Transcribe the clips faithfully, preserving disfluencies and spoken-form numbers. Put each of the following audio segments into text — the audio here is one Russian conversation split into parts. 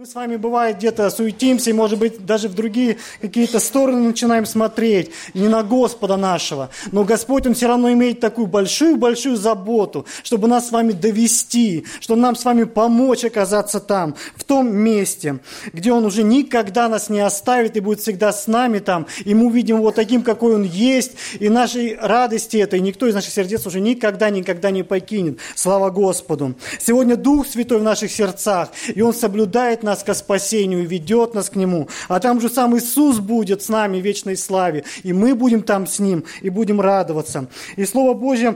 Мы с вами, бывает, где-то суетимся, и, может быть, даже в другие какие-то стороны начинаем смотреть, не на Господа нашего. Но Господь, Он все равно имеет такую большую-большую заботу, чтобы нас с вами довести, чтобы нам с вами помочь оказаться там, в том месте, где Он уже никогда нас не оставит и будет всегда с нами там, и мы увидим Его таким, какой Он есть, и нашей радости этой никто из наших сердец уже никогда-никогда не покинет. Слава Господу! Сегодня Дух Святой в наших сердцах, и Он соблюдает нас ко спасению, ведет нас к Нему. А там же сам Иисус будет с нами в вечной славе, и мы будем там с Ним, и будем радоваться. И Слово Божье,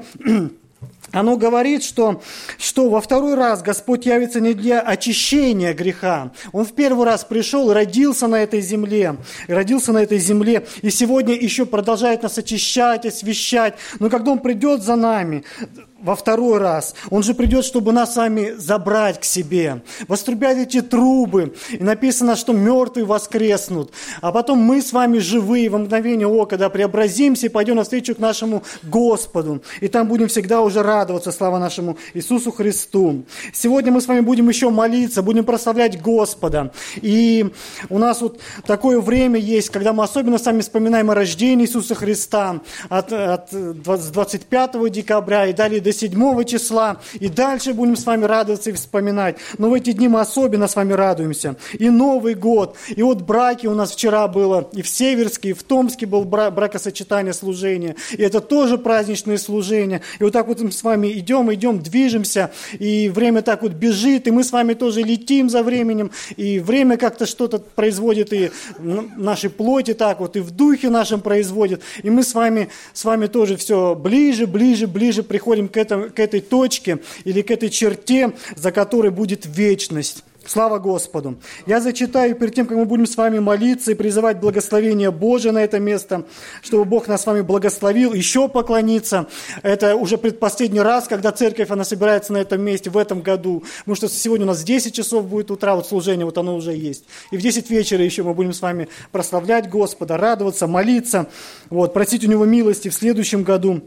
оно говорит, что, что во второй раз Господь явится не для очищения греха. Он в первый раз пришел и родился на этой земле, и родился на этой земле, и сегодня еще продолжает нас очищать, освящать. Но когда Он придет за нами во второй раз, Он же придет, чтобы нас с вами забрать к себе, вострубят эти трубы, и написано, что мертвые воскреснут, а потом мы с вами живые во мгновение ока, когда преобразимся и пойдем навстречу к нашему Господу, и там будем всегда уже радоваться, слава нашему Иисусу Христу. Сегодня мы с вами будем еще молиться, будем прославлять Господа, и у нас вот такое время есть, когда мы особенно с вами вспоминаем о рождении Иисуса Христа от, от двадцать пятого декабря и далее до седьмого числа, и дальше будем с вами радоваться и вспоминать. Но в эти дни мы особенно с вами радуемся. И Новый год, и вот браки у нас вчера было, и в Северске, и в Томске был бракосочетание, служение, и это тоже праздничное служение. И вот так вот мы с вами идем, идем, движемся, и время так вот бежит, и мы с вами тоже летим за временем, и время как-то что-то производит, и в нашей плоти так вот, и в духе нашем производит, и мы с вами, с вами тоже все ближе, ближе, ближе приходим к К, этому, к этой точке или к этой черте, за которой будет вечность. Слава Господу! Я зачитаю перед тем, как мы будем с вами молиться и призывать благословение Божие на это место, чтобы Бог нас с вами благословил, еще поклониться. Это уже предпоследний раз, когда церковь, она собирается на этом месте в этом году. Потому что сегодня у нас десять часов будет утра, вот служение, вот оно уже есть. И в десять вечера еще мы будем с вами прославлять Господа, радоваться, молиться, вот, просить у Него милости в следующем году.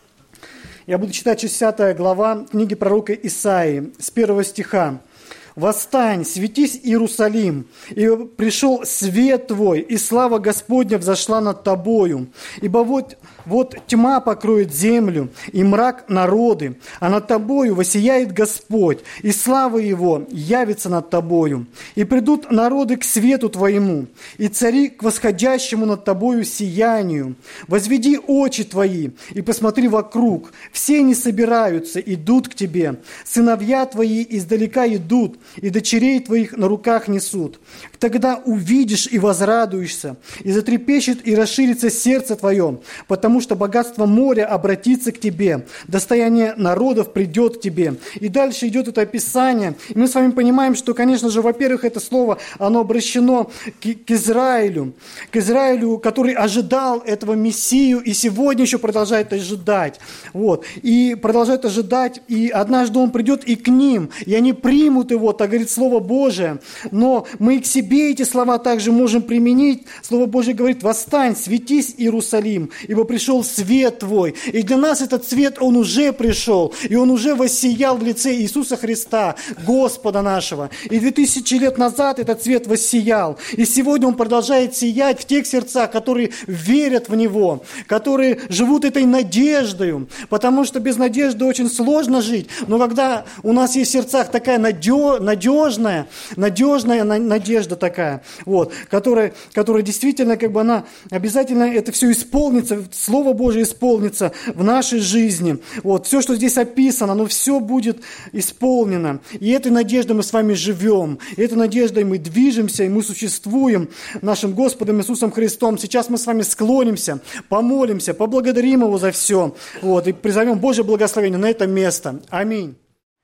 Я буду читать шестидесятая глава книги пророка Исаии с первого стиха. «Восстань, светись, Иерусалим, и пришел свет твой, и слава Господня взошла над тобою. Ибо вот, вот тьма покроет землю, и мрак народы, а над тобою воссияет Господь, и слава Его явится над тобою. И придут народы к свету твоему, и цари к восходящему над тобою сиянию. Возведи очи твои, и посмотри вокруг, все они собираются, идут к тебе. Сыновья твои издалека идут, и дочерей твоих на руках несут. Тогда увидишь и возрадуешься, и затрепещет и расширится сердце твое, потому что богатство моря обратится к тебе, достояние народов придет к тебе». И дальше идет это описание. И мы с вами понимаем, что, конечно же, во-первых, это слово, оно обращено к, к Израилю, к Израилю, который ожидал этого Мессию, и сегодня еще продолжает ожидать. Вот. И продолжает ожидать, и однажды он придет и к ним, и они примут его, так говорит Слово Божие. Но мы и к себе эти слова также можем применить. Слово Божие говорит: «Восстань, светись, Иерусалим, ибо пришел свет твой». И для нас этот свет, он уже пришел, и он уже воссиял в лице Иисуса Христа, Господа нашего. И две тысячи лет назад этот свет воссиял. И сегодня он продолжает сиять в тех сердцах, которые верят в Него, которые живут этой надеждой. Потому что без надежды очень сложно жить. Но когда у нас есть в сердцах такая надежда, надежная, надежная надежда такая, вот, которая, которая действительно, как бы она, обязательно это все исполнится, Слово Божие исполнится в нашей жизни. Вот, все, что здесь описано, оно все будет исполнено. И этой надеждой мы с вами живем, и этой надеждой мы движемся, и мы существуем нашим Господом Иисусом Христом. Сейчас мы с вами склонимся, помолимся, поблагодарим Его за все, вот, и призовем Божье благословение на это место. Аминь.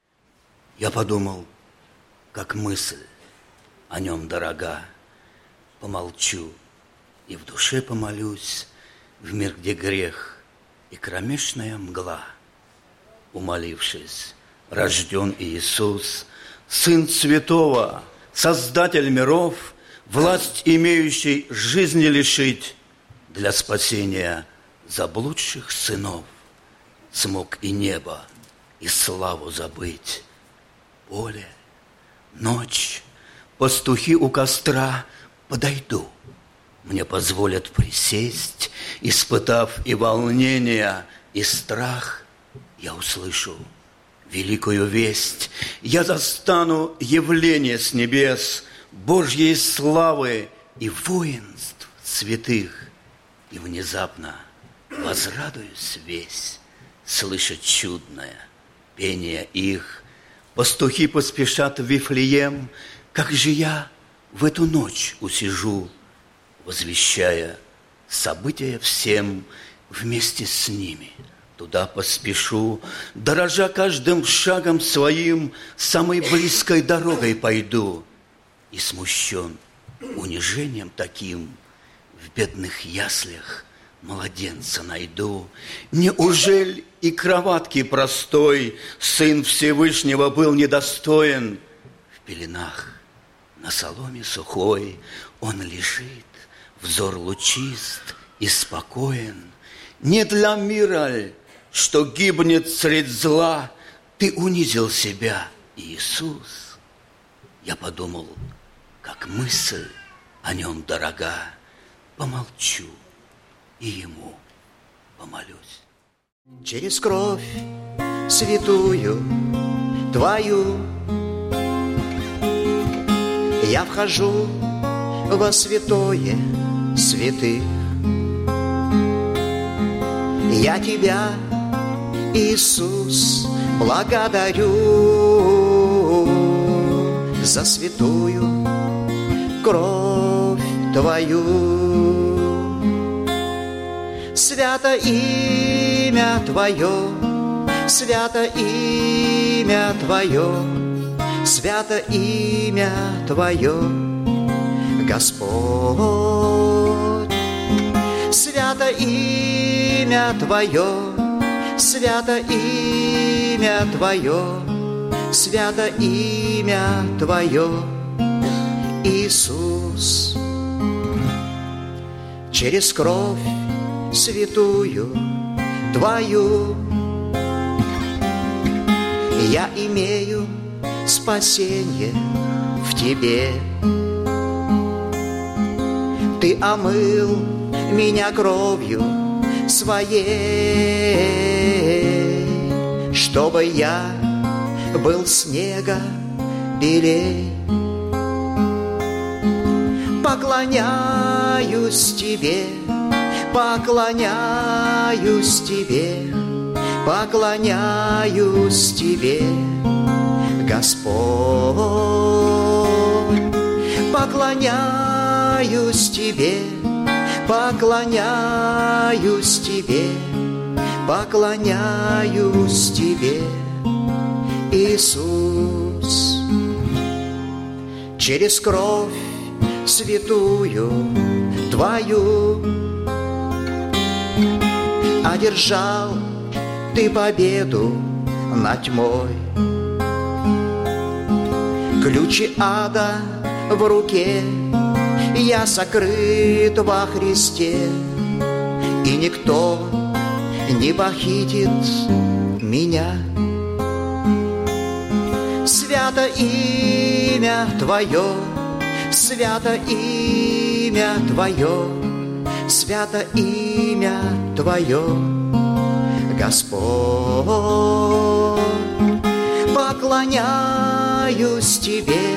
Я подумал, как мысль о нем дорога, помолчу и в душе помолюсь, в мир, где грех и кромешная мгла. Умолившись, рожден Иисус, Сын Святого, Создатель миров, власть имеющий жизни лишить для спасения заблудших сынов. Смог и небо, и славу забыть, поле, ночь, пастухи у костра, подойду. Мне позволят присесть, испытав и волнение, и страх, я услышу великую весть. Я застану явление с небес, Божьей славы и воинств святых. И внезапно возрадуюсь весь, слыша чудное пение их. Пастухи поспешат в Вифлеем, как же я в эту ночь усижу, возвещая события всем, вместе с ними туда поспешу, дорожа каждым шагом своим, самой близкой дорогой пойду. И смущен унижением таким, в бедных яслях младенца найду. Неужели и кроватки простой Сын Всевышнего был недостоин? В пеленах на соломе сухой Он лежит, взор лучист и спокоен. Не для мира ль, что гибнет средь зла, Ты унизил себя, Иисус? Я подумал, как мысль о Нем дорога, помолчу и Ему помолюсь. Через кровь святую Твою я вхожу во святое святых. Я Тебя, Иисус, благодарю за святую кровь Твою. Свято имя Твое, свято имя Твое, свято имя Твое, Господь. Свято имя Твое, свято имя Твое, свято имя Твое, Иисус. Через кровь святую Твою я имею спасение в Тебе. Ты омыл меня кровью Своей, чтобы я был снега белей. Поклоняюсь Тебе, поклоняюсь Тебе, поклоняюсь Тебе, Господь. Поклоняюсь Тебе, поклоняюсь Тебе, поклоняюсь Тебе, Иисус. Через кровь святую Твою одержал Ты победу над тьмой. Ключи ада в руке, я сокрыт во Христе, и никто не похитит меня. Свято имя Твое, свято имя Твое, свято имя Твое, Господь. Поклоняюсь Тебе,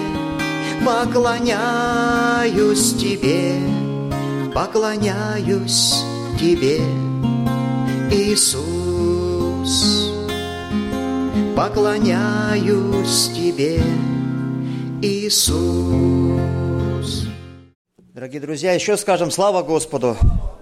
поклоняюсь Тебе, поклоняюсь Тебе, Иисус. Поклоняюсь Тебе, Иисус. Дорогие друзья, еще скажем слава Господу.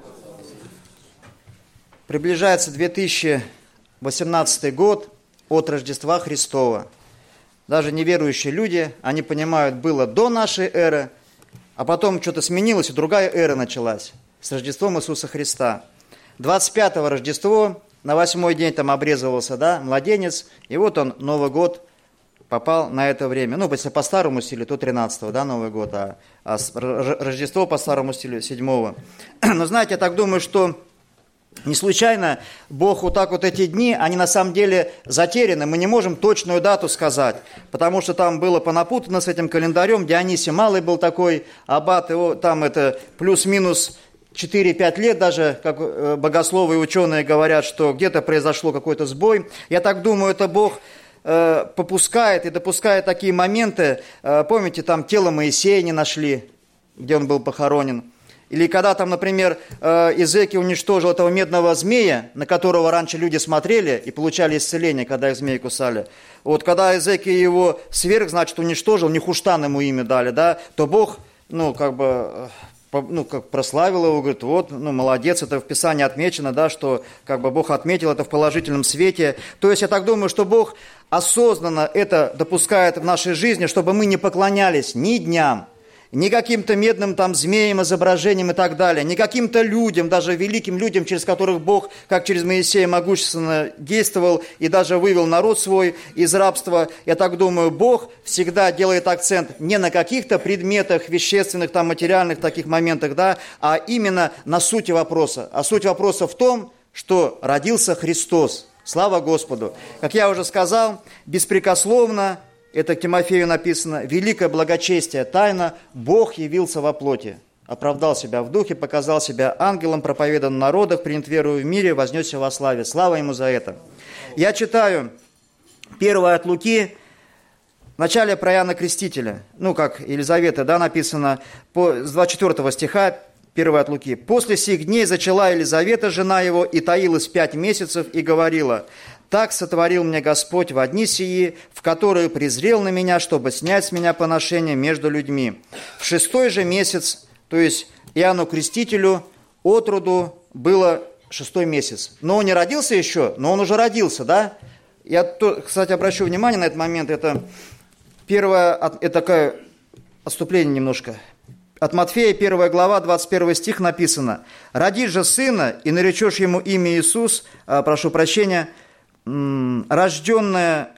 Приближается две тысячи восемнадцатый год от Рождества Христова. Даже неверующие люди, они понимают, было до нашей эры, а потом что-то сменилось, и другая эра началась с Рождеством Иисуса Христа. двадцать пятого Рождество, на восьмой день там обрезывался, да, младенец, и вот он, Новый год, попал на это время. Ну, если по старому стилю, то тринадцатого, да, Новый год, а, а Рождество по старому стилю седьмого. Но знаете, я так думаю, что Не случайно Бог вот так вот эти дни, они на самом деле затеряны. Мы не можем точную дату сказать, потому что там было понапутано с этим календарем. Дионисий Малый был такой аббат, его там это плюс-минус четыре-пять лет даже, как богословы и ученые говорят, что где-то произошло какой-то сбой. Я так думаю, это Бог э, попускает и допускает такие моменты. Э, помните, там тело Моисея не нашли, где он был похоронен. Или когда там, например, Иезекия уничтожил этого медного змея, на которого раньше люди смотрели и получали исцеление, когда их змеи кусали. Вот когда Иезекия его сверх, значит, уничтожил, Нехуштан ему имя дали, да, то Бог, ну, как бы, ну, как прославил его, говорит, вот, ну, молодец, это в Писании отмечено, да, что, как бы, Бог отметил это в положительном свете. То есть я так думаю, что Бог осознанно это допускает в нашей жизни, чтобы мы не поклонялись ни дням, ни каким-то медным там змеям, изображениям и так далее, ни каким-то людям, даже великим людям, через которых Бог, как через Моисея, могущественно действовал и даже вывел народ свой из рабства. Я так думаю, Бог всегда делает акцент не на каких-то предметах, вещественных, там, материальных таких моментах, да, а именно на сути вопроса. А суть вопроса в том, что родился Христос. Слава Господу! Как я уже сказал, беспрекословно, это к Тимофею написано, великое благочестие, тайна, Бог явился во плоти, оправдал себя в духе, показал себя ангелом, проповедан в народах, принят верою в мире, вознесся во славе. Слава Ему за это. Я читаю первое от Луки, вначале про Иоанна Крестителя, ну, как Елизавета, да, написано, по, с двадцать четвёртого стиха, первое от Луки. «После сих дней зачала Елизавета, жена его, и таилась пять месяцев, и говорила: так сотворил мне Господь во дни сии, в которые презрел на меня, чтобы снять с меня поношение между людьми. В шестой же месяц, то есть Иоанну Крестителю, от роду было шестой месяц. Но он не родился еще, но он уже родился, да? Я, кстати, обращу внимание на этот момент, это первое, это такое отступление немножко. От Матфея, первая глава, двадцать первый стих написано: «Родишь же сына, и наречешь ему имя Иисус», прошу прощения, рожденная,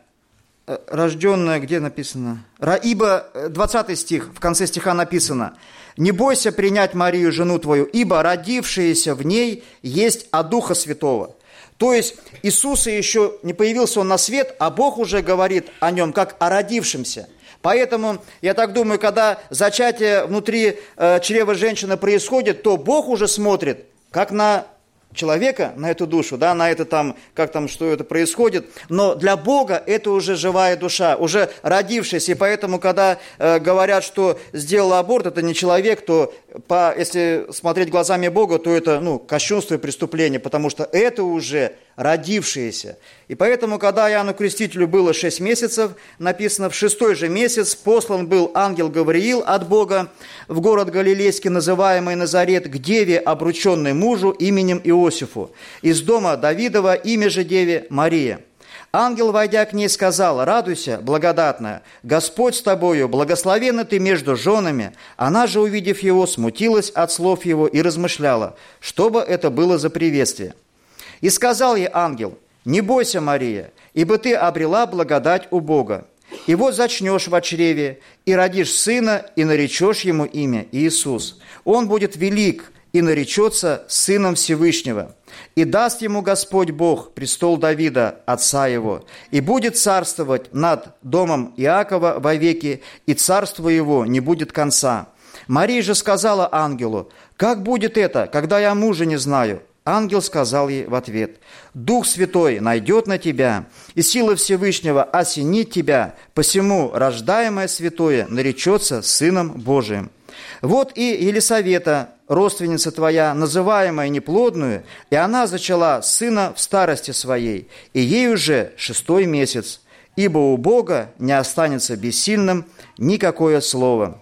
рожденная, где написано? Ибо, двадцатый стих, в конце стиха написано: «Не бойся принять Марию, жену твою, ибо родившееся в ней есть от Духа Святого». То есть Иисуса еще не появился он на свет, а Бог уже говорит о нем как о родившемся. Поэтому, я так думаю, когда зачатие внутри э, чрева женщины происходит, то Бог уже смотрит как на человека, на эту душу, да, на это там, как там, что это происходит. Но для Бога это уже живая душа, уже родившаяся. И поэтому, когда э, говорят, что сделал аборт, это не человек, то по, если смотреть глазами Бога, то это, ну, кощунство и преступление, потому что это уже родившиеся. И поэтому, когда Иоанну Крестителю было шесть месяцев, написано, в шестой же месяц послан был ангел Гавриил от Бога в город Галилейский, называемый Назарет, к деве, обрученной мужу именем Иосифу, из дома Давидова, имя же деве Мария. Ангел, войдя к ней, сказал: «Радуйся, благодатная, Господь с тобою, благословенна ты между женами». Она же, увидев его, смутилась от слов его и размышляла, что бы это было за приветствие. И сказал ей ангел: «Не бойся, Мария, ибо ты обрела благодать у Бога. И вот зачнешь во чреве, и родишь сына, и наречешь ему имя Иисус. Он будет велик, и наречется Сыном Всевышнего. И даст ему Господь Бог престол Давида, отца его, и будет царствовать над домом Иакова вовеки, и царство его не будет конца». Мария же сказала ангелу: «Как будет это, когда я мужа не знаю?» Ангел сказал ей в ответ: «Дух Святой найдет на тебя, и сила Всевышнего осенит тебя, посему рождаемое святое наречется Сыном Божиим. Вот и Елисавета, родственница твоя, называемая неплодную, и она зачала сына в старости своей, и ей уже шестой месяц, ибо у Бога не останется бессильным никакое слово».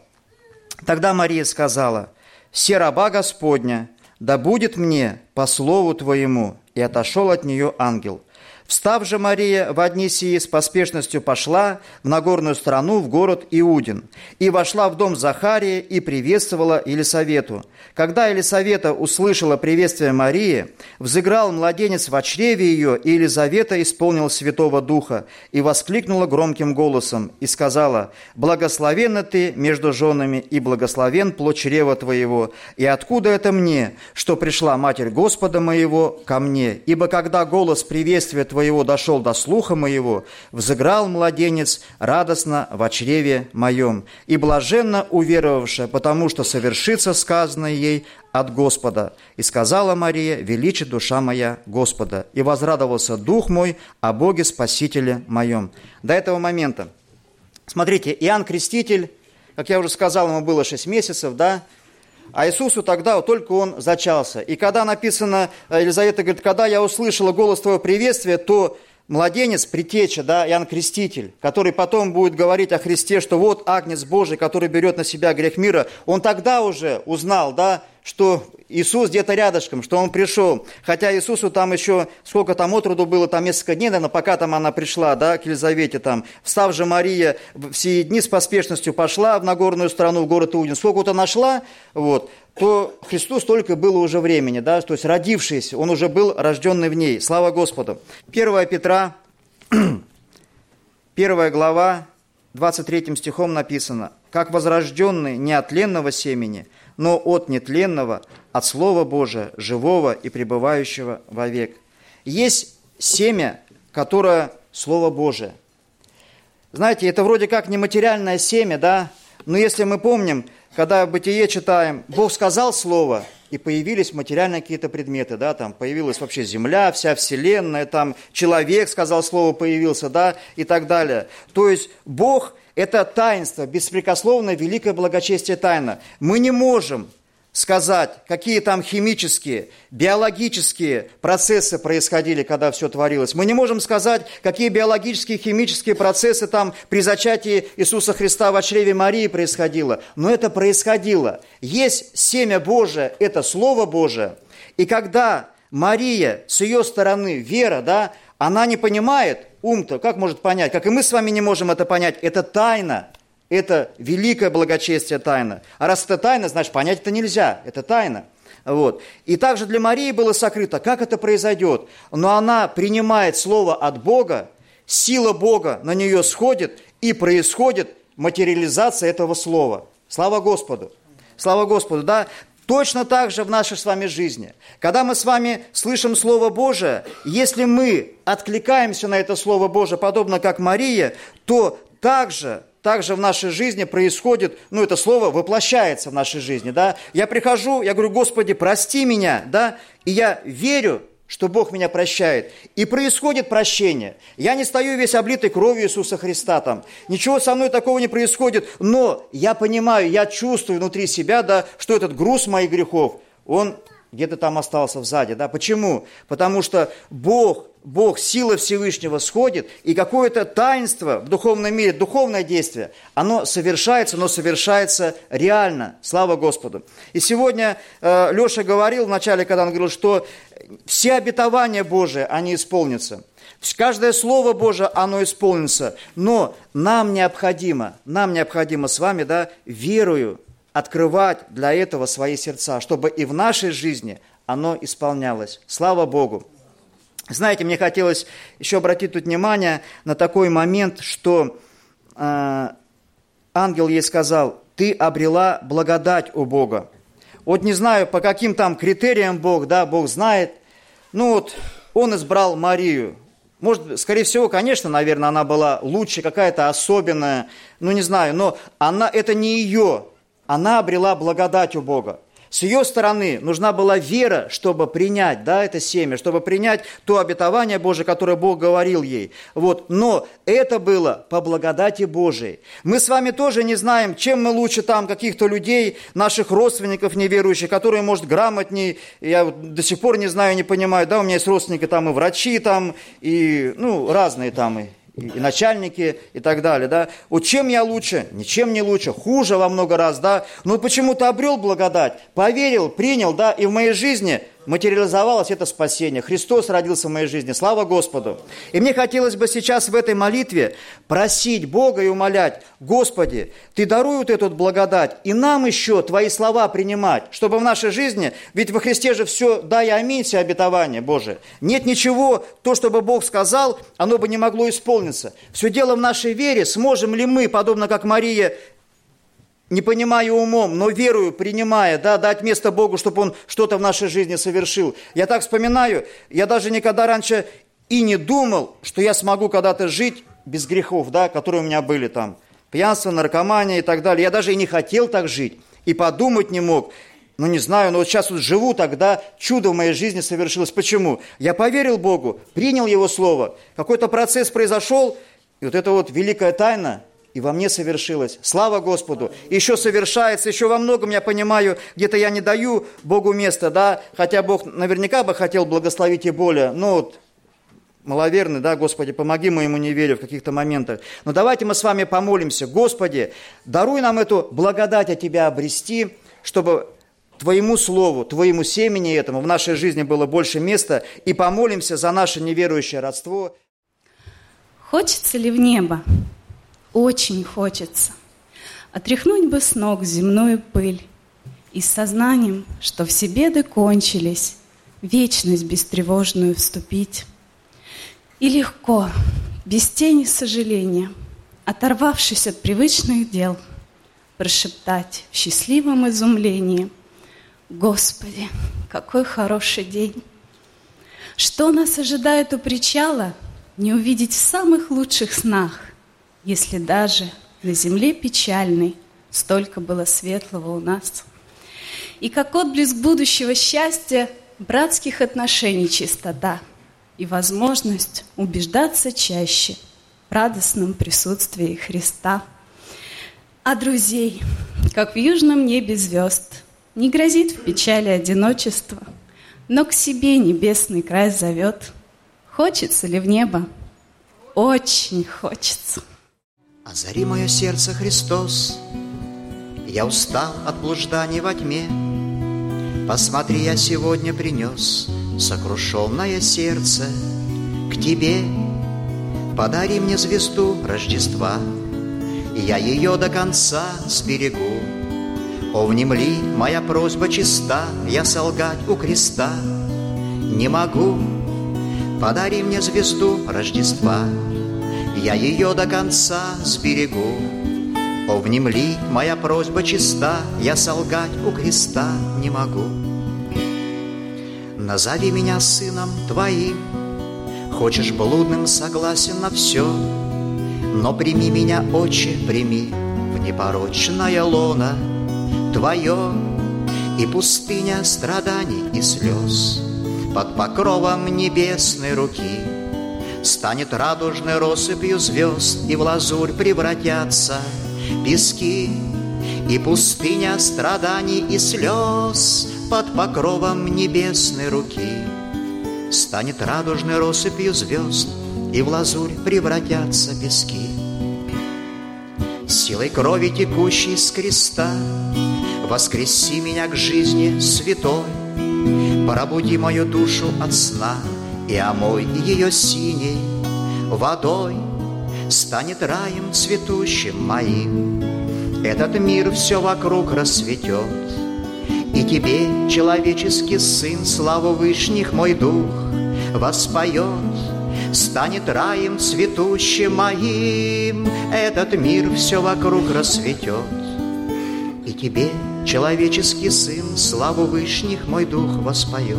Тогда Мария сказала: «Се раба Господня, да будет мне по слову твоему». И отошел от нее ангел. Встав же Мария в одни сии, с поспешностью пошла в Нагорную страну, в город Иудин, и вошла в дом Захарии и приветствовала Елисавету. Когда Елисавета услышала приветствие Марии, взыграл младенец в чреве ее, и Елизавета исполнила Святого Духа, и воскликнула громким голосом, и сказала: «Благословенна ты между женами, и благословен плод чрева твоего. И откуда это мне, что пришла Матерь Господа моего ко мне? Ибо когда голос приветствия твоего Твоего дошел до слуха моего, взыграл младенец радостно во чреве моем, и блаженно уверовавшая, потому что совершится сказанное ей от Господа. И сказала Мария: величит душа моя Господа, и возрадовался дух мой о Боге Спасителе моем». До этого момента, смотрите, Иоанн Креститель, как я уже сказал, ему было шесть месяцев, да, а Иисусу тогда вот только он зачался. И когда написано, Елизавета говорит, когда я услышала голос твоего приветствия, то младенец, предтеча, да, Иоанн Креститель, который потом будет говорить о Христе, что вот Агнец Божий, который берет на себя грех мира, он тогда уже узнал, да, что Иисус где-то рядышком, что Он пришел. Хотя Иисусу там еще, сколько там от роду было, там несколько дней, наверное, пока там она пришла, да, к Елизавете там. Встав же Мария в сии дни с поспешностью пошла в Нагорную страну, в город Иудин. Сколько-то нашла, вот, то Христу столько было уже времени, да, то есть родившийся, Он уже был рожденный в ней. Слава Господу. первое Петра, первая глава, двадцать третьим стихом написано: «Как возрожденный не от тленного семени, но от нетленного, от Слова Божия, живого и пребывающего вовек». Есть семя, которое Слово Божие. Знаете, это вроде как нематериальное семя, да, но если мы помним, когда в Бытие читаем, Бог сказал Слово, и появились материальные какие-то предметы, да, там появилась вообще земля, вся вселенная, там человек сказал Слово, появился, да, и так далее. То есть Бог – это таинство, беспрекословное, великое благочестие тайна. Мы не можем сказать, какие там химические, биологические процессы происходили, когда все творилось. Мы не можем сказать, какие биологические, химические процессы там при зачатии Иисуса Христа во чреве Марии происходило. Но это происходило. Есть семя Божие, это Слово Божие. И когда Мария, с ее стороны, вера, да, она не понимает, ум-то как может понять, как и мы с вами не можем это понять, это тайна. Это великое благочестие тайна. А раз это тайна, значит, понять это нельзя. Это тайна. Вот. И также для Марии было сокрыто, как это произойдет. Но она принимает слово от Бога, сила Бога на нее сходит, и происходит материализация этого слова. Слава Господу. Слава Господу, да? Точно так же в нашей с вами жизни. Когда мы с вами слышим Слово Божие, если мы откликаемся на это Слово Божие, подобно как Мария, то также... Также в нашей жизни происходит, ну, это слово воплощается в нашей жизни, да. Я прихожу, я говорю: Господи, прости меня, да, и я верю, что Бог меня прощает. И происходит прощение. Я не стою весь облитый кровью Иисуса Христа там. Ничего со мной такого не происходит, но я понимаю, я чувствую внутри себя, да, что этот груз моих грехов, он где-то там остался сзади, да. Почему? Потому что Бог... Бог, сила Всевышнего сходит, и какое-то таинство в духовном мире, духовное действие, оно совершается, но совершается реально. Слава Господу. И сегодня э, Леша говорил вначале, когда он говорил, что все обетования Божии, они исполнятся. Каждое Слово Божие, оно исполнится. Но нам необходимо, нам необходимо с вами, да, верою открывать для этого свои сердца, чтобы и в нашей жизни оно исполнялось. Слава Богу. Знаете, мне хотелось еще обратить тут внимание на такой момент, что э, ангел ей сказал: ты обрела благодать у Бога. Вот не знаю, по каким там критериям Бог, да, Бог знает. Ну вот, Он избрал Марию. Может, скорее всего, конечно, наверное, она была лучше, какая-то особенная, ну не знаю, но она, это не ее, она обрела благодать у Бога. С ее стороны нужна была вера, чтобы принять, да, это семя, чтобы принять то обетование Божие, которое Бог говорил ей. Вот. Но это было по благодати Божией. Мы с вами тоже не знаем, чем мы лучше там каких-то людей, наших родственников неверующих, которые, может, грамотнее, я вот до сих пор не знаю, не понимаю, да, у меня есть родственники там и врачи там, и, ну, разные там, и, и начальники, и так далее, да. Вот чем я лучше? Ничем не лучше, хуже во много раз, да. Но почему-то обрел благодать, поверил, принял, да, и в моей жизни материализовалось это спасение. Христос родился в моей жизни. Слава Господу! И мне хотелось бы сейчас в этой молитве просить Бога и умолять: Господи, Ты даруй вот эту вот благодать, и нам еще Твои слова принимать, чтобы в нашей жизни, ведь во Христе же все «да» и «аминь», все обетования Божие. Нет ничего, то, что бы Бог сказал, оно бы не могло исполниться. Все дело в нашей вере. Сможем ли мы, подобно как Мария, не понимая умом, но верою, принимая, да, дать место Богу, чтобы Он что-то в нашей жизни совершил. Я так вспоминаю, я даже никогда раньше и не думал, что я смогу когда-то жить без грехов, да, которые у меня были там. Пьянство, наркомания и так далее. Я даже и не хотел так жить, и подумать не мог. Ну, не знаю, но вот сейчас вот живу, тогда чудо в моей жизни совершилось. Почему? Я поверил Богу, принял Его Слово, какой-то процесс произошел, и вот это вот великая тайна и во мне совершилось. Слава Господу! Еще совершается, еще во многом я понимаю, где-то я не даю Богу места, да, хотя Бог наверняка бы хотел благословить и более, но вот маловерный, да, Господи, помоги моему неверию в каких-то моментах. Но давайте мы с вами помолимся. Господи, даруй нам эту благодать от Тебя обрести, чтобы Твоему Слову, Твоему семени этому в нашей жизни было больше места, и помолимся за наше неверующее родство. Хочется ли в небо? Очень хочется. Отряхнуть бы с ног земную пыль и с сознанием, что все беды кончились, в вечность бестревожную вступить. И легко, без тени сожаления, оторвавшись от привычных дел, прошептать в счастливом изумлении: Господи, какой хороший день! Что нас ожидает у причала, не увидеть в самых лучших снах, если даже на земле печальной столько было светлого у нас. И как отблеск будущего счастья, братских отношений чистота и возможность убеждаться чаще в радостном присутствии Христа. А друзей, как в южном небе звезд, не грозит в печали одиночество, но к себе небесный край зовет. Хочется ли в небо? Очень хочется. Озари мое сердце, Христос, я устал от блужданий во тьме. Посмотри, я сегодня принес сокрушенное сердце к Тебе. Подари мне звезду Рождества, и я ее до конца сберегу. О, внемли, моя просьба чиста, я солгать у креста не могу. Подари мне звезду Рождества, я ее до конца сберегу. О, внемли, моя просьба чиста, я солгать у креста не могу. Назови меня сыном Твоим, хочешь блудным, согласен на все, но прими меня, Отче, прими в непорочное лоно Твое. И пустыня страданий и слез под покровом небесной руки станет радужной россыпью звезд, и в лазурь превратятся пески. И пустыня страданий и слез под покровом небесной руки станет радужной россыпью звезд, и в лазурь превратятся пески. Силой крови, текущей с креста, воскреси меня к жизни святой, пробуди мою душу от сна и омой ее синей водой. Станет раем цветущим моим этот мир, все вокруг расцветет, и Тебе, человеческий Сын, славу вышних мой дух воспоет. Станет раем цветущим моим этот мир, все вокруг расцветет, и Тебе, человеческий Сын, славу вышних мой дух воспоет.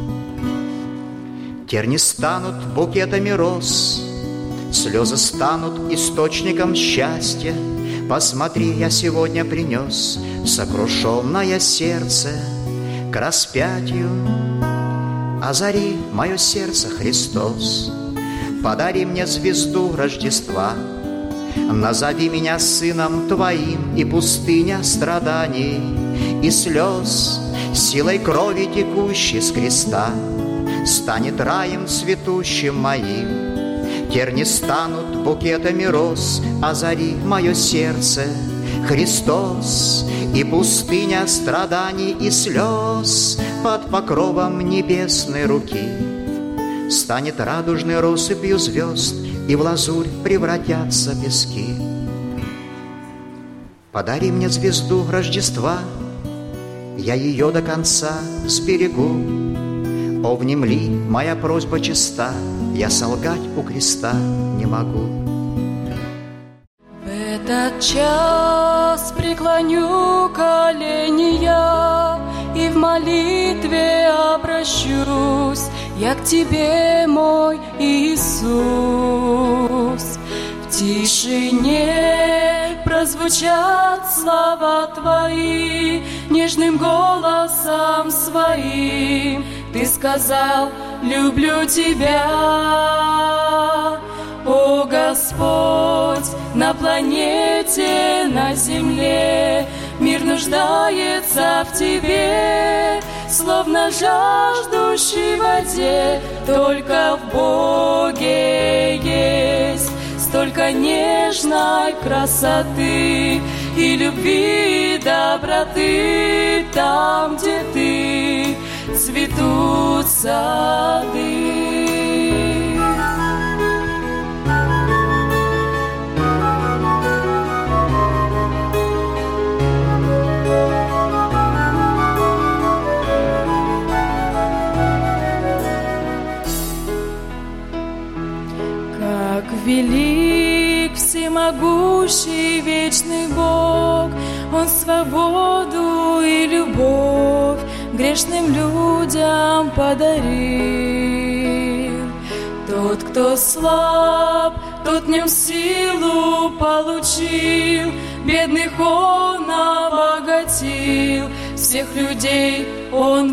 Терни станут букетами роз, слезы станут источником счастья. Посмотри, я сегодня принес сокрушенное сердце к распятию. Озари мое сердце, Христос, подари мне звезду Рождества. Назови меня сыном Твоим, и пустыня страданий и слез силой крови, текущей с креста, станет раем цветущим моим. Терни станут букетами роз, озари мое сердце, Христос, и пустыня страданий и слез под покровом небесной руки станет радужной россыпью звезд, и в лазурь превратятся пески. Подари мне звезду Рождества, я ее до конца сберегу. О, внемли, моя просьба чиста, я солгать у креста не могу. В этот час преклоню колени я и в молитве обращусь я к Тебе, мой Иисус. В тишине прозвучат слова Твои нежным голосом своим. Ты сказал: люблю Тебя. О, Господь, на планете, на земле мир нуждается в Тебе, словно жаждущий в воде. Только в Боге есть столько нежной красоты и любви, и доброты. Там, где Ты, цветут сады. Как велик всемогущий вечный Бог, Он свободу и любовь грешным людям подарил. Тот, кто слаб, тот в нем силу получил, бедных Он обогатил, всех людей Он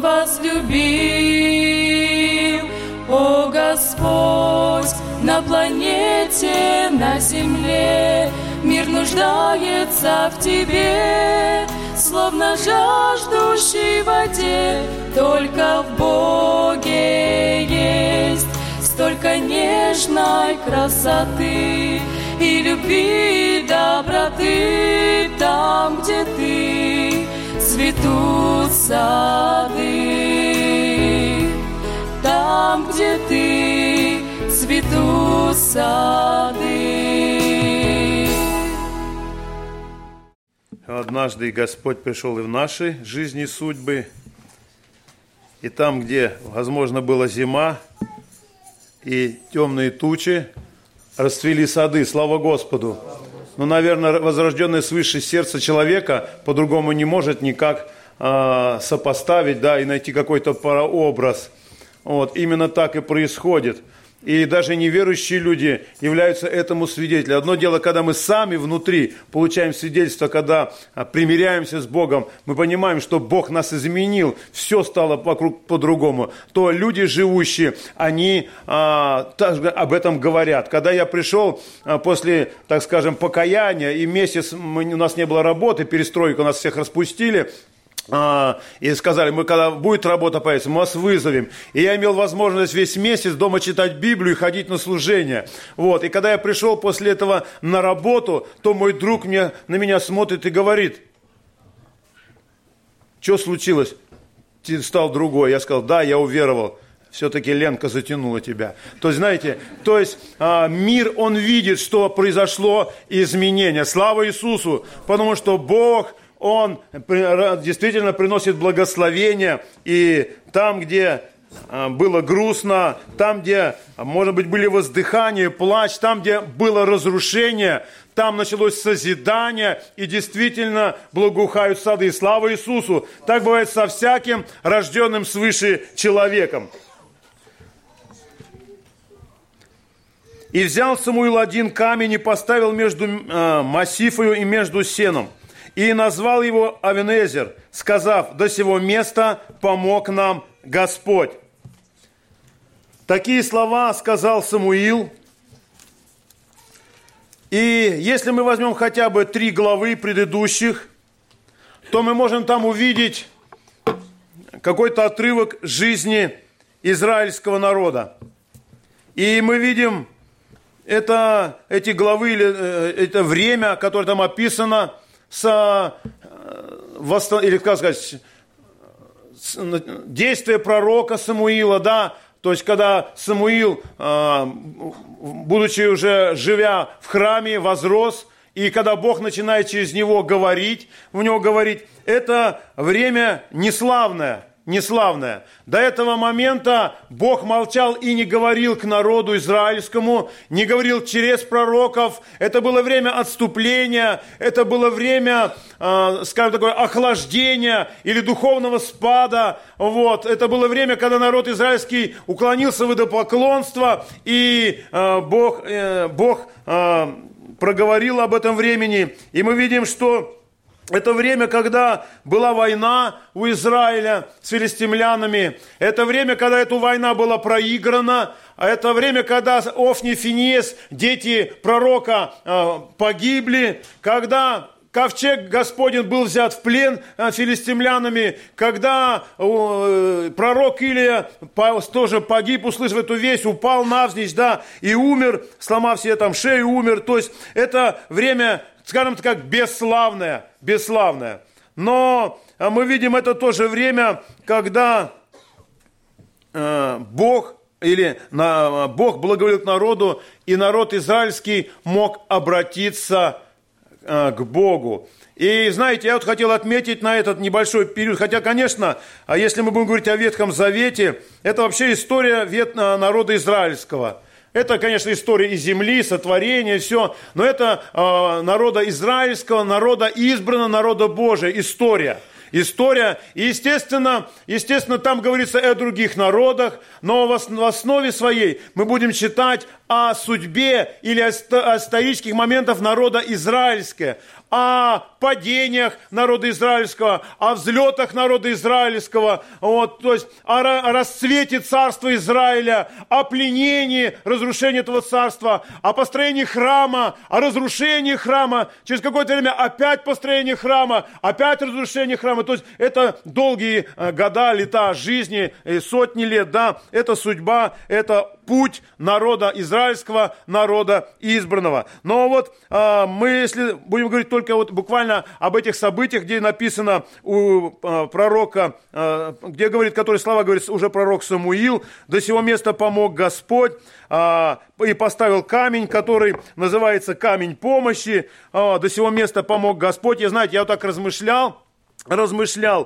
возлюбил. О, Господь, на планете, на земле мир нуждается в Тебе, словно жаждущий в воде. Только в Боге есть столько нежной красоты и любви, и доброты. Там, где Ты, цветут сады. Там, где Ты, цветут сады. Однажды Господь пришел и в наши жизни судьбы, и там, где, возможно, была зима и темные тучи, расцвели сады, слава Господу. Но, наверное, возрожденное свыше сердце человека по-другому не может никак а, сопоставить, да, и найти какой-то прообраз. Вот, именно так и происходит. И даже неверующие люди являются этому свидетелем. Одно дело, когда мы сами внутри получаем свидетельство, когда примиряемся с Богом, мы понимаем, что Бог нас изменил, все стало вокруг по-другому. То люди живущие, они а, также об этом говорят. Когда я пришел а, после, так скажем, покаяния, и месяц мы, у нас не было работы, перестройку, нас всех распустили, и сказали, мы когда будет работа появиться, мы вас вызовем. И я имел возможность весь месяц дома читать Библию и ходить на служение. Вот. И когда я пришел после этого на работу, то мой друг мне, на меня смотрит и говорит: что случилось? Ты стал другой. Я сказал: да, я уверовал. Все-таки Ленка затянула тебя. То есть, знаете, то есть а, мир, он видит, что произошло изменение. Слава Иисусу, потому что Бог, Он действительно приносит благословение, и там, где было грустно, там, где, может быть, были воздыхания, плач, там, где было разрушение, там началось созидание, и действительно благоухают сады. Слава Иисусу! Так бывает со всяким рожденным свыше человеком. «И взял Самуил один камень и поставил между э, массифою и между сеном, и назвал его Авенезер, сказав: до сего места помог нам Господь». Такие слова сказал Самуил. И если мы возьмем хотя бы три главы предыдущих, то мы можем там увидеть какой-то отрывок жизни израильского народа. И мы видим это, эти главы, это время, которое там описано, со, или, как сказать, действие пророка Самуила, да, то есть, когда Самуил, будучи уже живя в храме, возрос, и когда Бог начинает через него говорить, в него говорить, это время неславное, неславное. До этого момента Бог молчал и не говорил к народу израильскому, не говорил через пророков. Это было время отступления, это было время, э, скажем, такое охлаждения или духовного спада. Вот. Это было время, когда народ израильский уклонился в идолопоклонство, и э, Бог, э, Бог э, проговорил об этом времени. И мы видим, что это время, когда была война у Израиля с филистимлянами. Это время, когда эта война была проиграна. Это время, когда Офни и Финеас, дети пророка, погибли. Когда ковчег Господень был взят в плен филистимлянами. Когда пророк Илия тоже погиб, услышав эту весть, упал навзничь, да, и умер, сломав себе там шею, умер. То есть это время, скажем так, как бесславное, бесславное. Но мы видим это тоже время, когда э, Бог, или на, Бог благоволил к народу, и народ израильский мог обратиться э, к Богу. И знаете, я вот хотел отметить на этот небольшой период, хотя, конечно, если мы будем говорить о Ветхом Завете, это вообще история народа израильского. Это, конечно, история и земли, сотворения, все, но это э, народа израильского, народа избранного, народа Божия, история. История, и, естественно, естественно, там говорится о других народах, но в основе своей мы будем читать о судьбе или о исторических моментах народа израильского, о падениях народа израильского, о взлетах народа израильского, вот, то есть о расцвете царства Израиля, о пленении, разрушении этого царства, о построении храма, о разрушении храма, через какое-то время опять построение храма, опять разрушение храма. То есть это долгие года, лета жизни, сотни лет, да, это судьба, это путь народа израильского, народа избранного. Но вот э, мы, если будем говорить только вот буквально об этих событиях, где написано у э, пророка, э, где говорит, которые слова говорит уже пророк Самуил, до сего места помог Господь, э, и поставил камень, который называется камень помощи, э, до сего места помог Господь. И знаете, я вот так размышлял, размышлял,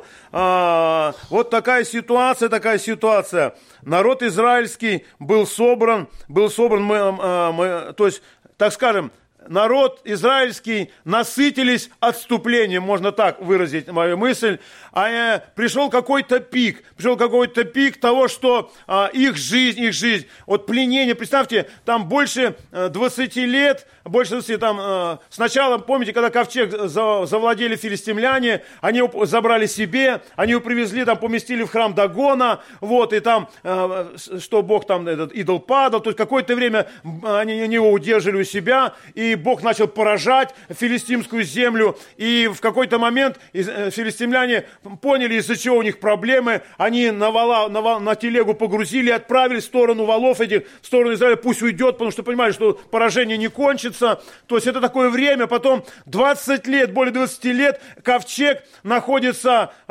а, вот такая ситуация, такая ситуация. Народ израильский был собран, был собран, мы, а, мы, то есть, так скажем, народ израильский насытились отступлением, можно так выразить мою мысль, а э, пришел какой-то пик, пришел какой-то пик того, что э, их жизнь, их жизнь, вот пленение, представьте, там больше э, двадцати лет, больше двадцати, там, э, сначала, помните, когда ковчег за, завладели филистимляне, они его забрали себе, они его привезли, там, поместили в храм Дагона, вот, и там, э, что Бог там, этот идол падал, то есть какое-то время они, они его удерживали у себя, и Бог начал поражать филистимскую землю, и в какой-то момент филистимляне поняли, из-за чего у них проблемы, они на, вала, на, вал, на телегу погрузили, отправили в сторону валов этих, в сторону Израиля, пусть уйдет, потому что понимали, что поражение не кончится. То есть это такое время, потом двадцать лет, более двадцати лет ковчег находится, э,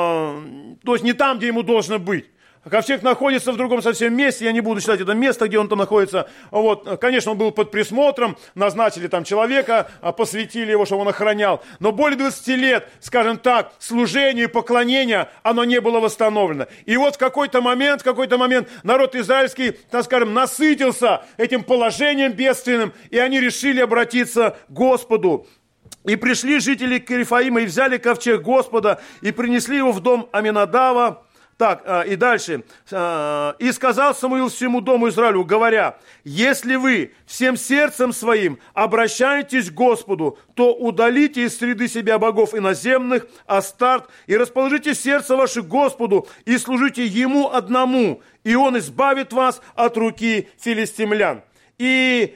то есть не там, где ему должно быть. Ковчег находится в другом совсем месте, я не буду читать это место, где он там находится. Вот, конечно, он был под присмотром, назначили там человека, посвятили его, чтобы он охранял. Но более двадцати лет, скажем так, служение и поклонение, оно не было восстановлено. И вот в какой-то момент, в какой-то момент народ израильский, так скажем, насытился этим положением бедственным, и они решили обратиться к Господу. И пришли жители Кирифаима и взяли ковчег Господа и принесли его в дом Аминадава. Так, и дальше. «И сказал Самуил всему дому Израилю, говоря, если вы всем сердцем своим обращаетесь к Господу, то удалите из среды себя богов иноземных, Астарт, и расположите сердце ваше к Господу, и служите Ему одному, и Он избавит вас от руки филистимлян». И...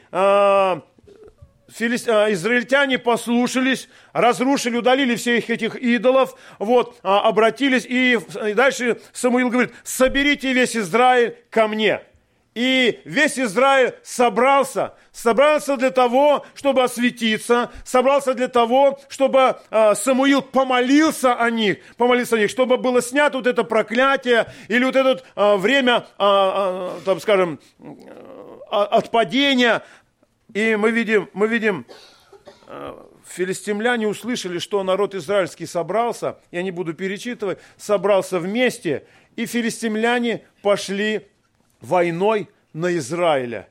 Филист... израильтяне послушались, разрушили, удалили всех этих идолов, вот, обратились, и, и дальше Самуил говорит, соберите весь Израиль ко мне. И весь Израиль собрался, собрался для того, чтобы осветиться, собрался для того, чтобы э, Самуил помолился о них, помолился о них, чтобы было снято вот это проклятие или вот это э, время, э, э, там, скажем, э, отпадения. И мы видим, мы видим, э, филистимляне услышали, что народ израильский собрался, я не буду перечитывать, собрался вместе, и филистимляне пошли войной на Израиля.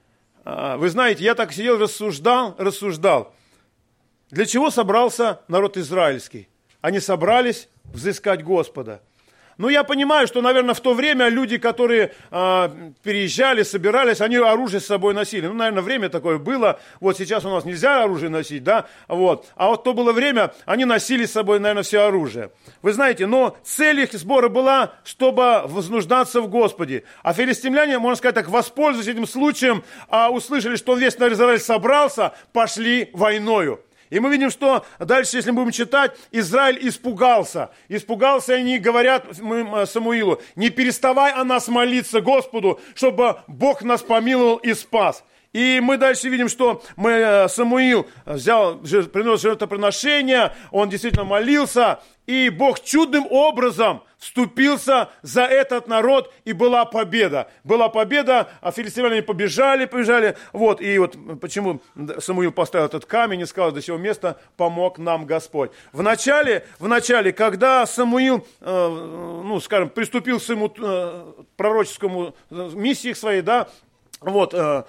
Вы знаете, я так сидел, рассуждал, рассуждал. Для чего собрался народ израильский? Они собрались взыскать Господа. Ну, я понимаю, что, наверное, в то время люди, которые э, переезжали, собирались, они оружие с собой носили. Ну, наверное, время такое было. Вот сейчас у нас нельзя оружие носить, да? Вот. А вот то было время, они носили с собой, наверное, все оружие. Вы знаете, но цель их сбора была, чтобы вознуждаться в Господе. А филистимляне, можно сказать так, воспользовались этим случаем, а услышали, что весь народ Израиля собрался, пошли войною. И мы видим, что дальше, если мы будем читать, Израиль испугался. Испугался, и они говорят Самуилу: не переставай о нас молиться Господу, чтобы Бог нас помиловал и спас. И мы дальше видим, что мы, Самуил взял, принес жертвоприношение, он действительно молился, и Бог чудным образом вступился за этот народ, и была победа. Была победа, а филистимляне побежали, побежали. Вот, и вот почему Самуил поставил этот камень и сказал: до сего места помог нам Господь. В начале, в начале, когда Самуил, э, ну, скажем, приступил к своему э, пророческому миссии своей, да, вот, э,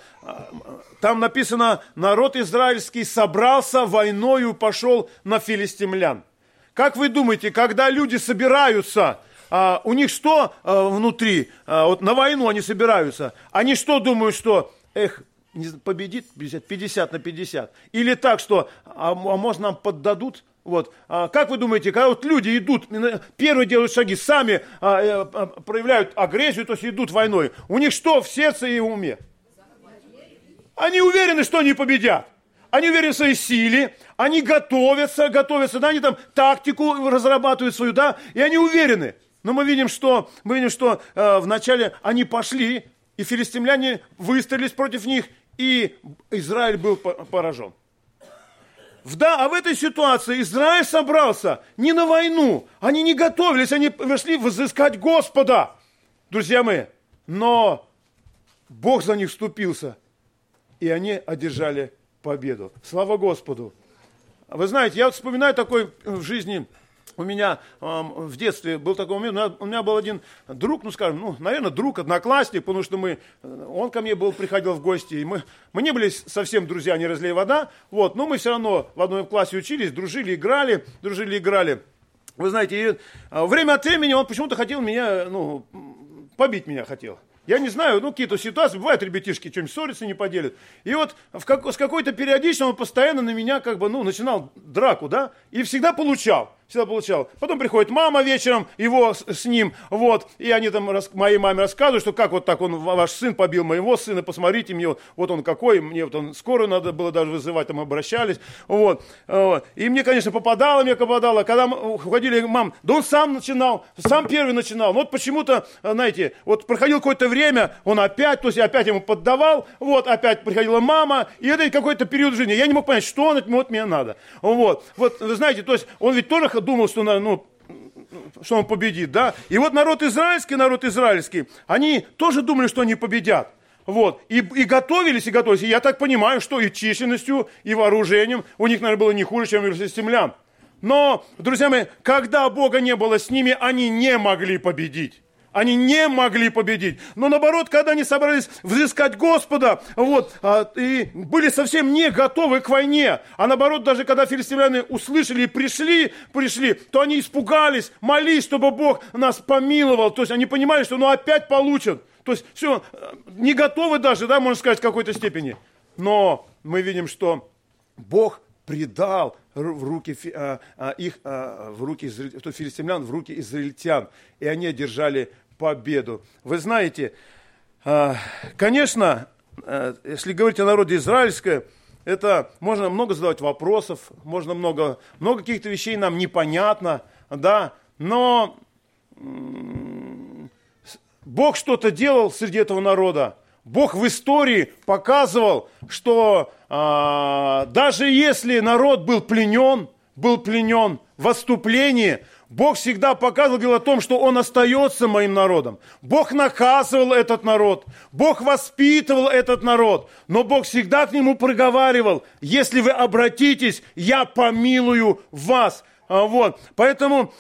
там написано: народ израильский собрался войною, пошел на филистимлян. Как вы думаете, когда люди собираются, а, у них что а, внутри? А, вот на войну они собираются. Они что думают, что, эх, победит пятьдесят на пятьдесят? Или так, что, а, а может нам поддадут? Вот. А, как вы думаете, когда вот люди идут, первые делают шаги, сами а, а, проявляют агрессию, то есть идут войной, у них что в сердце и в уме? Они уверены, что они победят. Они уверены в своей силе, они готовятся, готовятся, да, они там тактику разрабатывают свою, да, и они уверены. Но мы видим, что, мы видим, что э, вначале они пошли, и филистимляне выстрелились против них, и Израиль был поражен. Да, а в этой ситуации Израиль собрался не на войну, они не готовились, они пришли взыскать Господа, друзья мои. Но Бог за них вступился, и они одержали победу. Слава Господу. Вы знаете, я вот вспоминаю такой в жизни, у меня э, в детстве был такой момент, у меня, у меня был один друг, ну скажем, ну, наверное, друг, одноклассник, потому что мы, он ко мне был, приходил в гости, и мы, мы не были совсем друзья, не разлей вода, вот, но мы все равно в одном классе учились, дружили, играли, дружили, играли. Вы знаете, и, э, время от времени он почему-то хотел меня, ну, побить меня хотел. Я не знаю, ну, какие-то ситуации, бывают, ребятишки что-нибудь ссорятся, не поделят. И вот в как, с какой-то периодичностью он постоянно на меня, как бы, ну, начинал драку, да, и всегда получал. Всегда получал. Потом приходит мама вечером, его с, с ним, вот, и они там рас, моей маме рассказывают, что как вот так он, ваш сын побил моего сына, посмотрите мне, вот он какой, мне вот он, скорую надо было даже вызывать, там обращались, вот, вот. И мне, конечно, попадало, мне попадало, когда уходили, мам, да он сам начинал, сам первый начинал, вот почему-то, знаете, вот проходило какое-то время, он опять, то есть опять ему поддавал, вот, опять приходила мама, и это какой-то период жизни, я не мог понять, что он от меня надо, вот, вот, вы знаете, то есть он ведь тоже думал, что, ну, что он победит, да? И вот народ израильский, народ израильский, они тоже думали, что они победят. Вот. И, и готовились, и готовились. И я так понимаю, что и численностью, и вооружением у них, наверное, было не хуже, чем у филистимлян. Но, друзья мои, когда Бога не было с ними, они не могли победить. Они не могли победить. Но наоборот, когда они собрались взыскать Господа, вот, и были совсем не готовы к войне, а наоборот, даже когда филистимляне услышали и пришли, пришли, то они испугались, молились, чтобы Бог нас помиловал. То есть они понимали, что ну опять получат. То есть все, не готовы даже, да, можно сказать, в какой-то степени. Но мы видим, что Бог предал в руки а, а, их, а, в руки филистимлян, в руки израильтян, и они одержали победу. Вы знаете, а, конечно, а, если говорить о народе израильском, это можно много задавать вопросов, можно много, много каких-то вещей нам непонятно, да, но м- Бог что-то делал среди этого народа. Бог в истории показывал, что а, даже если народ был пленен, был пленен в отступлении, Бог всегда показывал, говорил о том, что Он остается моим народом. Бог наказывал этот народ, Бог воспитывал этот народ, но Бог всегда к нему проговаривал: если вы обратитесь, я помилую вас. Вот. Поэтому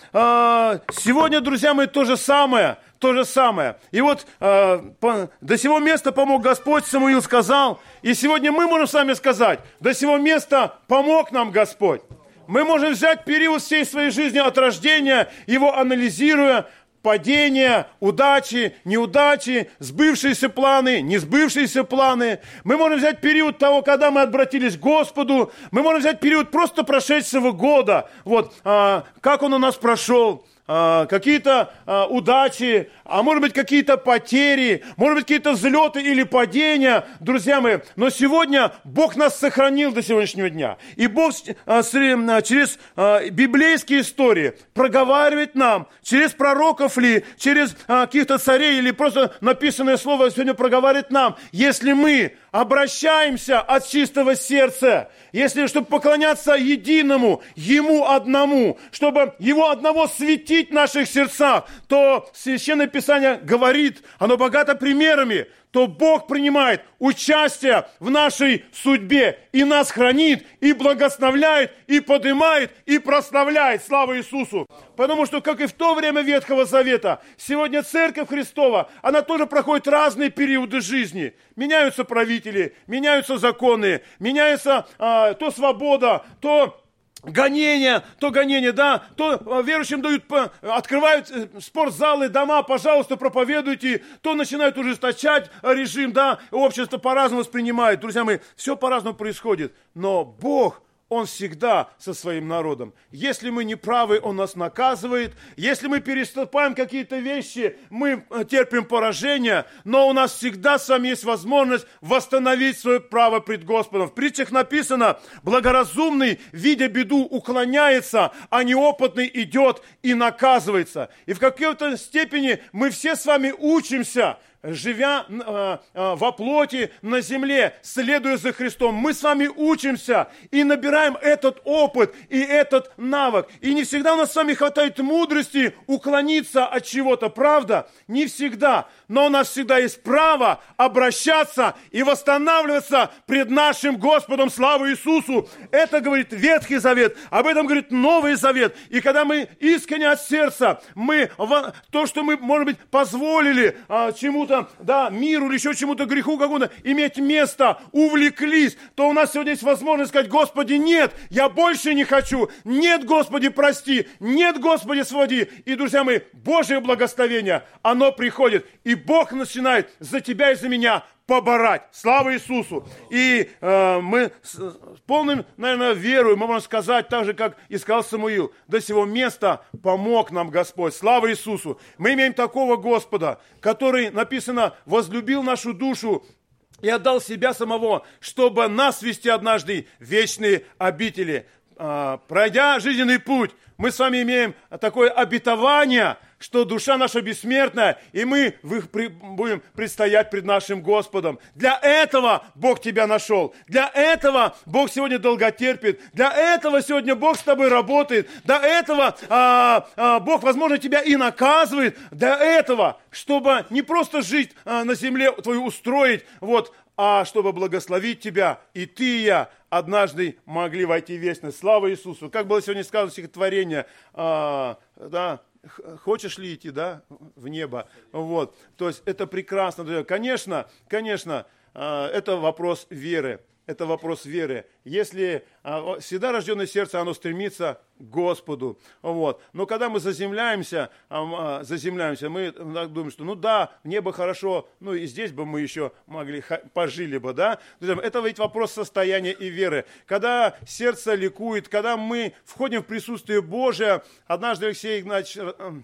сегодня, друзья мои, то же самое. То же самое. И вот э, по, до сего места помог Господь, Самуил сказал. И сегодня мы можем с вами сказать: до сего места помог нам Господь. Мы можем взять период всей своей жизни от рождения, его анализируя, падения, удачи, неудачи, сбывшиеся планы, не сбывшиеся планы. Мы можем взять период того, когда мы обратились к Господу. Мы можем взять период просто прошедшего года. Вот, а, как он у нас прошел. Какие-то а, удачи, а может быть какие-то потери, может быть какие-то взлеты или падения, друзья мои. Но сегодня Бог нас сохранил до сегодняшнего дня. И Бог а, через а, библейские истории проговаривает нам, через пророков ли, через а, каких-то царей или просто написанное слово сегодня проговаривает нам: если мы обращаемся от чистого сердца, если, чтобы поклоняться единому, Ему одному, чтобы Его одного светить в наших сердцах, то Священное Писание говорит, оно богато примерами, то Бог принимает участие в нашей судьбе и нас хранит, и благословляет, и поднимает, и прославляет. Слава Иисусу! Потому что, как и в то время Ветхого Завета, сегодня Церковь Христова, она тоже проходит разные периоды жизни. Меняются правители, меняются законы, меняется а, то свобода, то гонения, то гонения, да, то верующим дают, открывают спортзалы, дома, пожалуйста, проповедуйте, то начинают ужесточать режим, да, общество по-разному воспринимает. Друзья мои, все по-разному происходит, но Бог, Он всегда со своим народом. Если мы не правы, Он нас наказывает. Если мы переступаем какие-то вещи, мы терпим поражение. Но у нас всегда с вами есть возможность восстановить свое право пред Господом. В притчах написано: благоразумный, видя беду, уклоняется, а неопытный идет и наказывается. И в какой-то степени мы все с вами учимся, живя э, э, во плоти на земле, следуя за Христом. Мы с вами учимся и набираем этот опыт и этот навык. И не всегда у нас с вами хватает мудрости уклониться от чего-то, правда? Не всегда. Но у нас всегда есть право обращаться и восстанавливаться пред нашим Господом. Слава Иисусу! Это говорит Ветхий Завет, об этом говорит Новый Завет. И когда мы искренне от сердца, мы то, что мы, может быть, позволили а, чему-то, да, миру или еще чему-то, греху какому-то иметь место, увлеклись, то у нас сегодня есть возможность сказать: Господи, нет, я больше не хочу, нет, Господи, прости, нет, Господи, своди. И, друзья мои, Божье благословение, оно приходит, и Бог начинает за тебя и за меня поборать. Слава Иисусу! И э, мы с, с полным, наверное, верой мы можем сказать, так же, как и сказал Самуил: до сего места помог нам Господь. Слава Иисусу! Мы имеем такого Господа, который, написано, возлюбил нашу душу и отдал себя самого, чтобы нас вести однажды в вечные обители. Э, пройдя жизненный путь, мы с вами имеем такое обетование, что душа наша бессмертная, и мы будем предстоять пред нашим Господом. Для этого Бог тебя нашел. Для этого Бог сегодня долготерпит. Для этого сегодня Бог с тобой работает. Для этого а, а, Бог, возможно, тебя и наказывает. Для этого, чтобы не просто жить а, на земле твою устроить, вот, а чтобы благословить тебя, и ты, и я однажды могли войти в вечность. Слава Иисусу! Как было сегодня сказано стихотворение, а, да, хочешь ли идти, да, в небо? Вот. То есть это прекрасно. Конечно, конечно, это вопрос веры. Это вопрос веры. Если всегда рожденное сердце, оно стремится к Господу. Вот. Но когда мы заземляемся, заземляемся, мы думаем, что ну да, небо хорошо, ну и здесь бы мы еще могли, пожили бы, да? Это ведь вопрос состояния и веры. Когда сердце ликует, когда мы входим в присутствие Божие, однажды Алексей Игнатьевич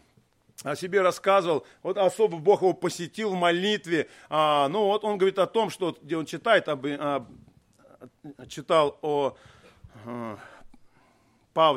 о себе рассказывал, вот особо Бог его посетил в молитве, а, ну вот он говорит о том, что, где он читает, об, об, читал о, о Павле,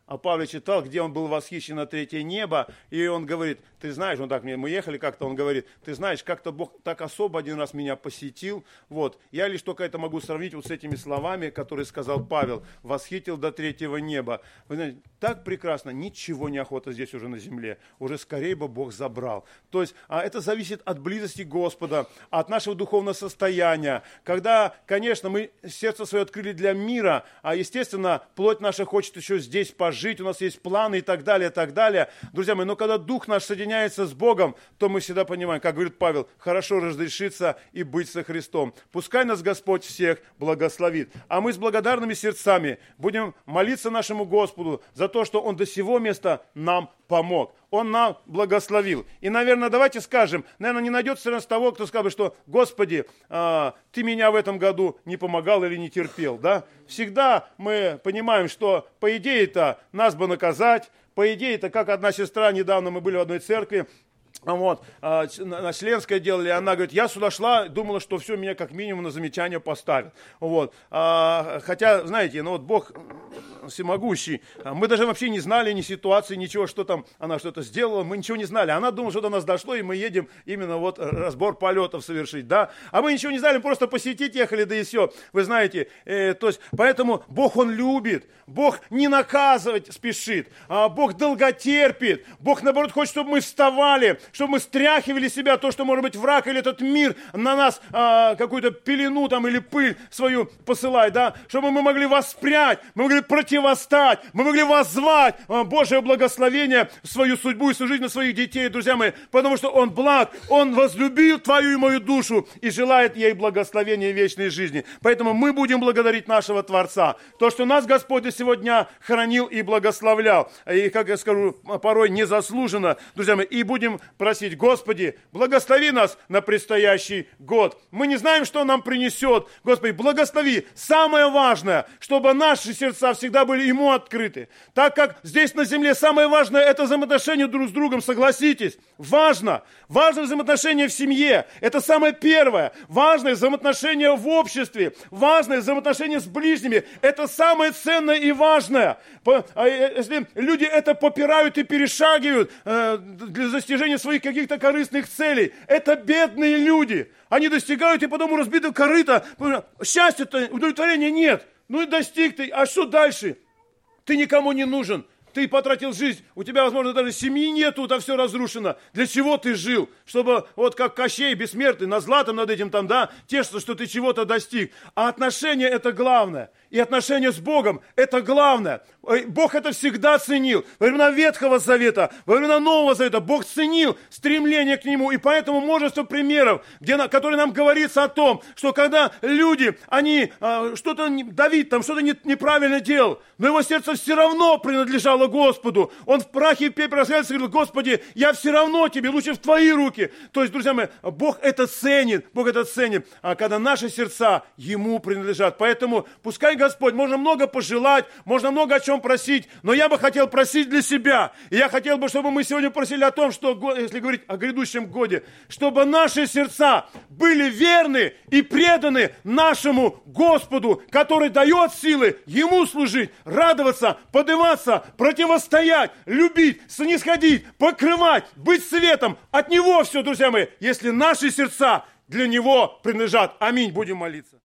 а Павел читал, где он был восхищен на третье небо, и он говорит, ты знаешь, он так, мы ехали как-то, он говорит, ты знаешь, как-то Бог так особо один раз меня посетил, вот, я лишь только это могу сравнить вот с этими словами, которые сказал Павел, восхитил до третьего неба. Вы знаете, так прекрасно, ничего не охота здесь уже на земле, уже скорее бы Бог забрал. То есть, а это зависит от близости Господа, от нашего духовного состояния, когда, конечно, мы сердце свое открыли для мира, а, естественно, плоть наша хочет еще здесь пожить, жить, у нас есть планы и так далее, и так далее. Друзья мои, но когда дух наш соединяется с Богом, то мы всегда понимаем, как говорит Павел, хорошо разрешиться и быть со Христом. Пускай нас Господь всех благословит. А мы с благодарными сердцами будем молиться нашему Господу за то, что Он до сего места нам помог. Он нам благословил. И, наверное, давайте скажем, наверное, не найдется нас того, кто скажет, что, Господи, а, Ты меня в этом году не помогал или не терпел, да? Всегда мы понимаем, что, по идее-то, нас бы наказать, по идее-то, как одна сестра, недавно мы были в одной церкви, вот, а, на членское делали, она говорит, я сюда шла, думала, что все, меня как минимум на замечание поставят. Вот. А, хотя, знаете, ну вот Бог всемогущий, мы даже вообще не знали ни ситуации, ничего, что там она что-то сделала, мы ничего не знали. Она думала, что до нас дошло, и мы едем именно вот разбор полетов совершить, да. А мы ничего не знали, просто посетить ехали, да и все. Вы знаете, э, то есть, поэтому Бог, Он любит, Бог не наказывать спешит, а Бог долготерпит, Бог, наоборот, хочет, чтобы мы вставали, чтобы мы стряхивали себя, то, что, может быть, враг или этот мир на нас а, какую-то пелену там или пыль свою посылает, да, чтобы мы могли воспрять, мы могли противостать, мы могли воззвать а, Божие благословение в свою судьбу и всю жизнь на своих детей, друзья мои, потому что Он благ, Он возлюбил твою и мою душу и желает ей благословения вечной жизни. Поэтому мы будем благодарить нашего Творца, то, что нас Господь до сего дня хранил и благословлял, и, как я скажу, порой незаслуженно, друзья мои, и будем просить, Господи, благослови нас на предстоящий год. Мы не знаем, что нам принесет. Господи, благослови. Самое важное, чтобы наши сердца всегда были Ему открыты. Так как здесь на земле самое важное, это взаимоотношения друг с другом, согласитесь. Важно. Важно взаимоотношения в семье. Это самое первое. Важное взаимоотношения в обществе. Важное взаимоотношения с ближними. Это самое ценное и важное. Если люди это попирают и перешагивают для достижения своих каких-то корыстных целей. Это бедные люди. Они достигают и потом у разбитого корыта. Счастья-то, удовлетворения нет. Ну и достиг ты. А что дальше? Ты никому не нужен. Ты потратил жизнь, у тебя, возможно, даже семьи нету, там все разрушено. Для чего ты жил? Чтобы, вот как Кощей бессмертный, над златом над этим там, да, тешится, что ты чего-то достиг. А отношения – это главное. И отношения с Богом – это главное. Бог это всегда ценил. Во времена Ветхого Завета, во времена Нового Завета Бог ценил стремление к Нему. И поэтому множество примеров, где, которые нам говорится о том, что когда люди, они а, что-то, Давид там что-то не, неправильно делал, но его сердце все равно принадлежало Господу. Он в прахе и пепеле раскаялся и говорил, Господи, я все равно Тебе, лучше в Твои руки. То есть, друзья мои, Бог это ценит, Бог это ценит, а когда наши сердца Ему принадлежат. Поэтому пускай Господь, можно много пожелать, можно много о чем просить, но я бы хотел просить для себя. И я хотел бы, чтобы мы сегодня просили о том, что, если говорить о грядущем годе, чтобы наши сердца были верны и преданы нашему Господу, который дает силы Ему служить, радоваться, подниматься, противостоять, любить, снисходить, покрывать, быть светом. От Него все, друзья мои, если наши сердца для Него принадлежат. Аминь. Будем молиться.